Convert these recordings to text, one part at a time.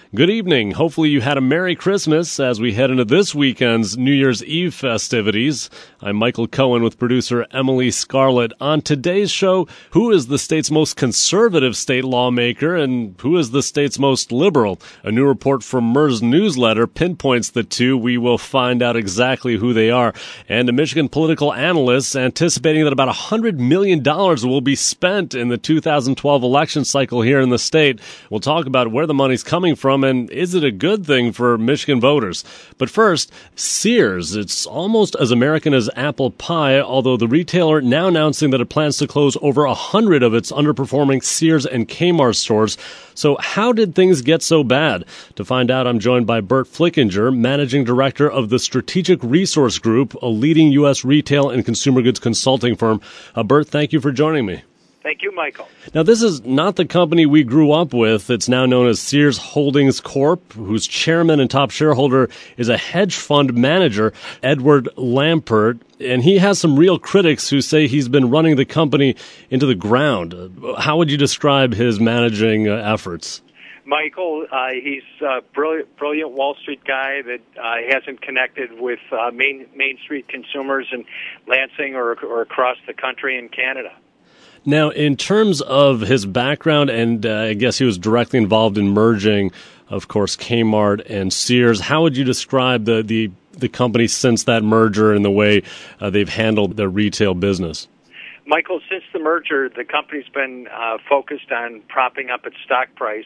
Good evening. Hopefully you had a Merry Christmas as we head into this weekend's New Year's Eve festivities. I'm Michael Cohen with producer Emily Scarlett. On today's show, who is the state's most conservative state lawmaker and who is the state's most liberal? A new report from MERS Newsletter pinpoints the two. We will find out exactly who they are. And a Michigan political analyst anticipating that about $100 million will be spent in the 2012 election cycle here in the state. We'll talk about where the money's coming from and is it a good thing for Michigan voters? But first, Sears. It's almost as American as apple pie, although the retailer now announcing that it plans to close over 100 of its underperforming Sears and Kmart stores. So how did things get so bad? To find out, I'm joined by Bert Flickinger, Managing Director of the Strategic Resource Group, a leading U.S. retail and consumer goods consulting firm. Bert, thank you for joining me. Thank you, Michael. Now, this is not the company we grew up with. It's now known as Sears Holdings Corp., whose chairman and top shareholder is a hedge fund manager, Edward Lampert, and he has some real critics who say he's been running the company into the ground. How would you describe his managing efforts? Michael, he's a brilliant Wall Street guy that hasn't connected with Main Street consumers in Lansing or across the country in Canada. Now, in terms of his background, and I guess he was directly involved in merging, of course, Kmart and Sears, how would you describe the company since that merger and the way they've handled their retail business? Michael, since the merger, the company's been focused on propping up its stock price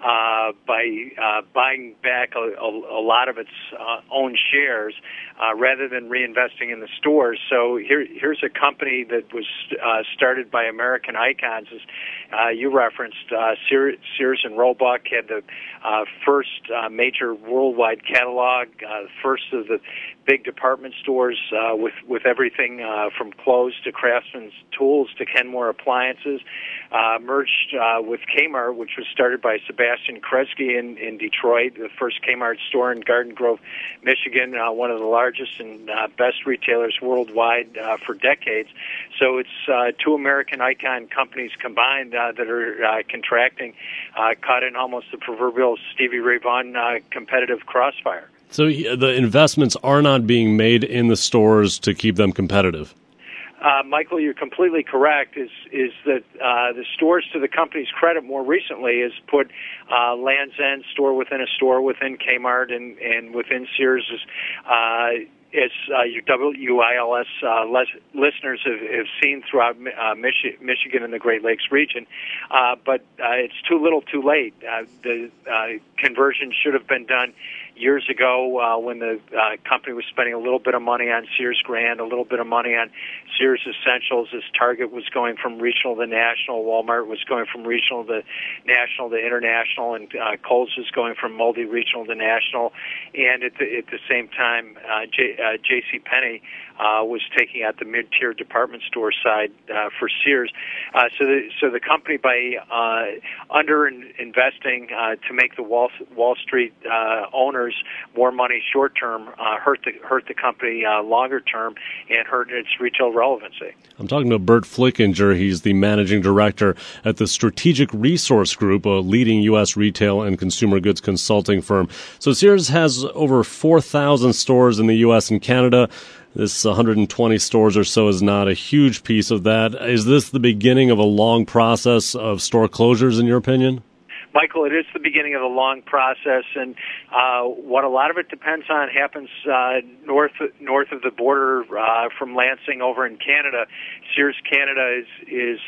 by buying back a lot of its own shares rather than reinvesting in the stores. So here's a company that was started by American icons, as you referenced. Sears and Roebuck had the first major worldwide catalog, first of the big department stores with everything from clothes to craftsman's tools to Kenmore appliances, merged with Kmart, which was started by Sebastian Kresge in Detroit, the first Kmart store in Garden Grove, Michigan, one of the largest and best retailers worldwide for decades. So it's two American icon companies combined that are contracting, caught in almost the proverbial Stevie Ray Vaughan competitive crossfire. So the investments are not being made in the stores to keep them competitive. Michael, you're completely correct. Is that the stores, to the company's credit, more recently has put Land's End store within Kmart and within Sears. As your WILS listeners have seen throughout Michigan and the Great Lakes region, but it's too little, too late. The conversion should have been done years ago when the company was spending a little bit of money on Sears Grand, a little bit of money on Sears Essentials, as Target was going from regional to national, Walmart was going from regional to national to international, and Kohl's was going from multi-regional to national. And at the same time, JCPenney was taking out the mid-tier department store side for Sears. So the company, by under-investing to make the Wall Street owners more money short term, hurt the company longer term and hurt its retail relevancy. I'm talking to Bert Flickinger. He's the managing director at the Strategic Resource Group, a leading U.S. retail and consumer goods consulting firm. So Sears has over 4,000 stores in the U.S. and Canada. This 120 stores or so is not a huge piece of that. Is this the beginning of a long process of store closures, in your opinion? Michael, it is the beginning of a long process, and what a lot of it depends on happens north of the border from Lansing over in Canada. Sears Canada is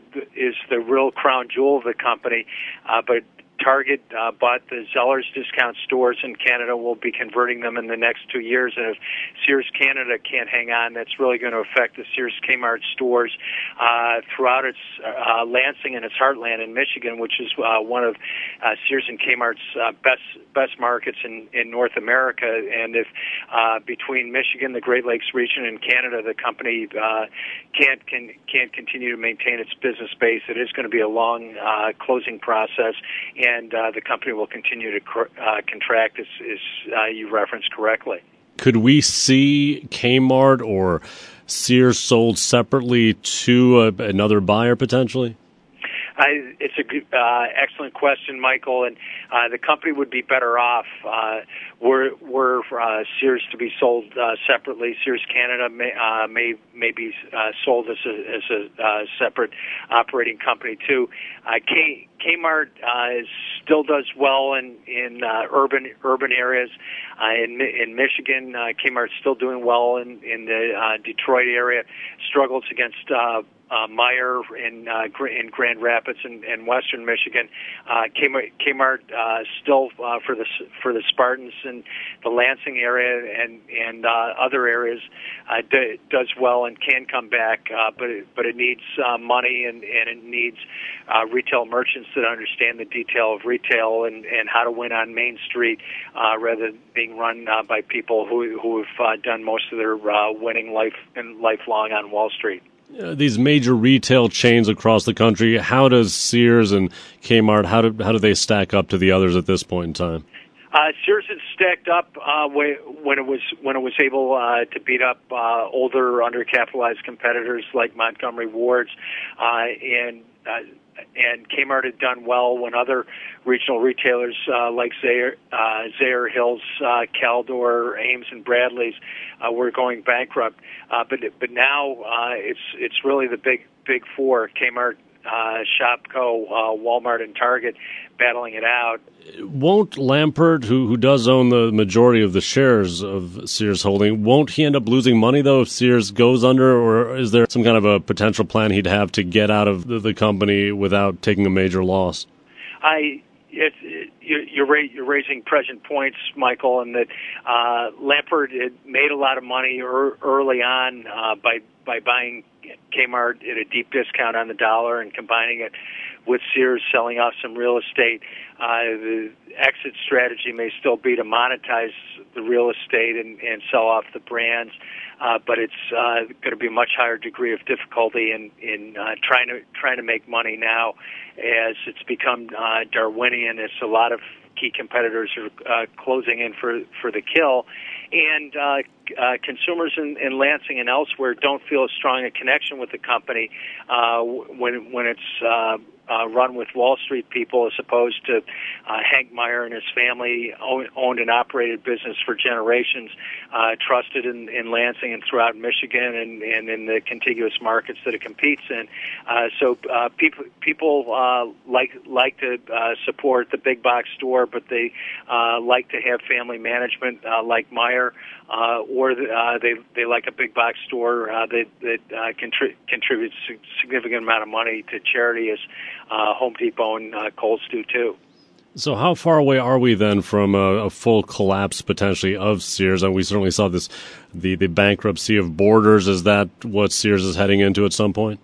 the real crown jewel of the company, but Target bought the Zellers discount stores in Canada. Will be converting them in the next 2 years, and if Sears Canada can't hang on, that's really going to affect the Sears Kmart stores throughout its Lansing and its heartland in Michigan, which is one of Sears and Kmart's best markets in North America. And if between Michigan, the Great Lakes region, and Canada, the company can't continue to maintain its business base, it is going to be a long closing process. And the company will continue to contract, as you referenced correctly. Could we see Kmart or Sears sold separately to another buyer potentially? It's a good, excellent question, Michael, and the company would be better off were Sears to be sold separately. Sears Canada may be sold as a separate operating company too. Kmart still does well in urban areas. In Michigan, Kmart's still doing well in the Detroit area. Struggles against Meijer in Grand Rapids and Western Michigan. Kmart still for the Spartans and the Lansing area and other areas does well and can come back, but it needs money and it needs retail merchants that understand the detail of retail and how to win on Main Street rather than being run by people who have done most of their winning lifelong on Wall Street. These major retail chains across the country, how does Sears and Kmart, how do they stack up to the others at this point in time? Sears had stacked up when it was able to beat up older, undercapitalized competitors like Montgomery Ward's, and Kmart had done well when other regional retailers like Zayre Hills, Caldor, Ames, and Bradley's were going bankrupt. But now it's really the big four: Kmart, Shopko, Walmart, and Target battling it out. Won't Lampert, who does own the majority of the shares of Sears Holding, won't he end up losing money, though, if Sears goes under? Or is there some kind of a potential plan he'd have to get out of the company without taking a major loss? You're raising present points, Michael, and that Lampert had made a lot of money early on by buying Kmart at a deep discount on the dollar and combining it with Sears selling off some real estate. The exit strategy may still be to monetize the real estate and sell off the brands, but it's going to be a much higher degree of difficulty in trying to make money now, as it's become Darwinian, as a lot of key competitors are closing in for the kill, and consumers in Lansing and elsewhere don't feel as strong a connection with the company when it's run with Wall Street people, as opposed to Hank Meyer and his family owned and operated business for generations, trusted in Lansing and throughout Michigan and in the contiguous markets that it competes in. So people like to support the big box store, but they like to have family management like Meyer, or they like a big box store that contributes a significant amount of money to charity, as Home Depot and Kohl's do too. So how far away are we then from a full collapse potentially of Sears? And we certainly saw the bankruptcy of Borders. Is that what Sears is heading into at some point?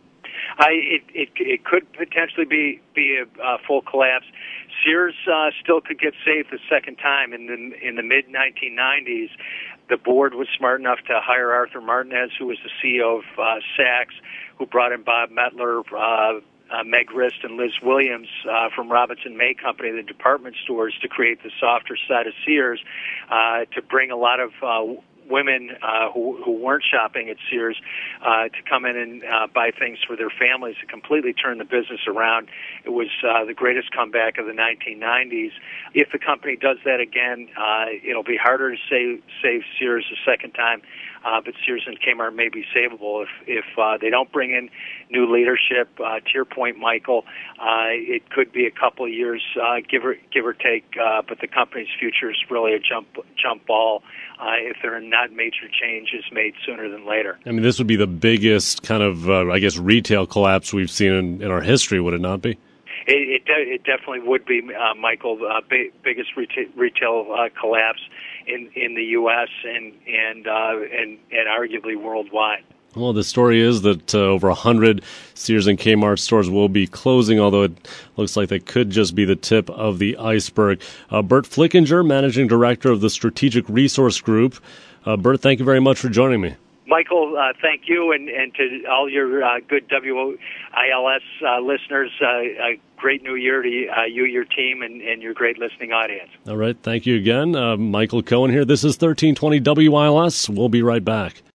It could potentially be a full collapse. Sears still could get saved the second time. In the mid 1990s, the board was smart enough to hire Arthur Martinez, who was the CEO of Saks, who brought in Bob Mettler, Meg Rist, and Liz Williams from Robinson May Company, the department stores, to create the softer side of Sears, to bring a lot of women who weren't shopping at Sears to come in and buy things for their families, to completely turn the business around. It was the greatest comeback of the 1990s. If the company does that again, it'll be harder to save Sears a second time, but Sears and Kmart may be savable if they don't bring in new leadership. To your point, Michael, it could be a couple of years, give or take, but the company's future is really a jump ball if there are not major changes made sooner than later. I mean, this would be the biggest kind of, retail collapse we've seen in our history, would it not be? It definitely would be, Michael, biggest retail collapse in the U.S. and arguably worldwide. Well, the story is that over 100 Sears and Kmart stores will be closing, although it looks like that could just be the tip of the iceberg. Bert Flickinger, Managing Director of the Strategic Resource Group. Bert, thank you very much for joining me. Michael, thank you, and to all your good WILS listeners, a great new year to you, your team, and your great listening audience. All right, thank you again. Michael Cohen here. This is 1320 WILS. We'll be right back.